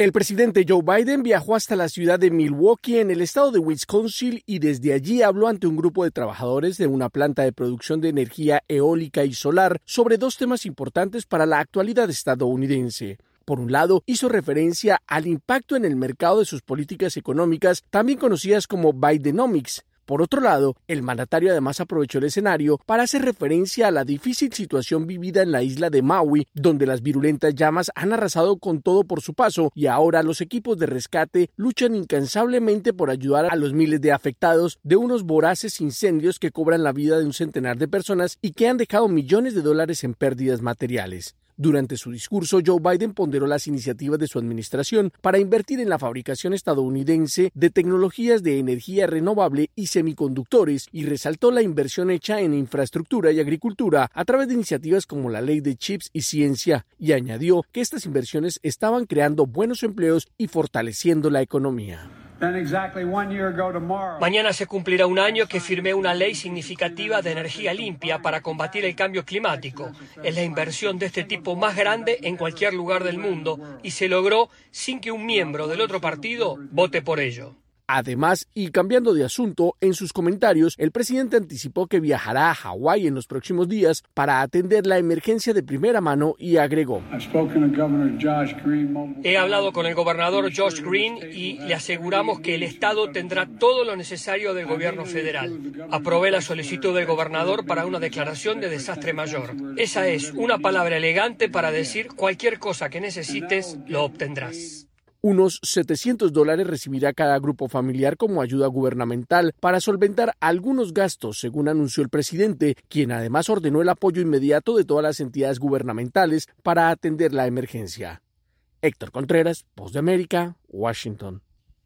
El presidente Joe Biden viajó hasta la ciudad de Milwaukee, en el estado de Wisconsin, y desde allí habló ante un grupo de trabajadores de una planta de producción de energía eólica y solar sobre dos temas importantes para la actualidad estadounidense. Por un lado, hizo referencia al impacto en el mercado de sus políticas económicas, también conocidas como Bidenomics. Por otro lado, el mandatario además aprovechó el escenario para hacer referencia a la difícil situación vivida en la isla de Maui, donde las virulentas llamas han arrasado con todo por su paso y ahora los equipos de rescate luchan incansablemente por ayudar a los miles de afectados de unos voraces incendios que cobran la vida de un centenar de personas y que han dejado millones de dólares en pérdidas materiales. Durante su discurso, Joe Biden ponderó las iniciativas de su administración para invertir en la fabricación estadounidense de tecnologías de energía renovable y semiconductores, y resaltó la inversión hecha en infraestructura y agricultura a través de iniciativas como la Ley de Chips y Ciencia, y añadió que estas inversiones estaban creando buenos empleos y fortaleciendo la economía. Mañana se cumplirá un año que firmé una ley significativa de energía limpia para combatir el cambio climático. Es la inversión de este tipo más grande en cualquier lugar del mundo y se logró sin que un miembro del otro partido vote por ello. Además, y cambiando de asunto, en sus comentarios, el presidente anticipó que viajará a Hawái en los próximos días para atender la emergencia de primera mano y agregó: He hablado con el gobernador Josh Green y le aseguramos que el estado tendrá todo lo necesario del gobierno federal. Aprobé la solicitud del gobernador para una declaración de desastre mayor. Esa es una palabra elegante para decir cualquier cosa que necesites, lo obtendrás. Unos $700 recibirá cada grupo familiar como ayuda gubernamental para solventar algunos gastos, según anunció el presidente, quien además ordenó el apoyo inmediato de todas las entidades gubernamentales para atender la emergencia. Héctor Contreras, Voz de América, Washington.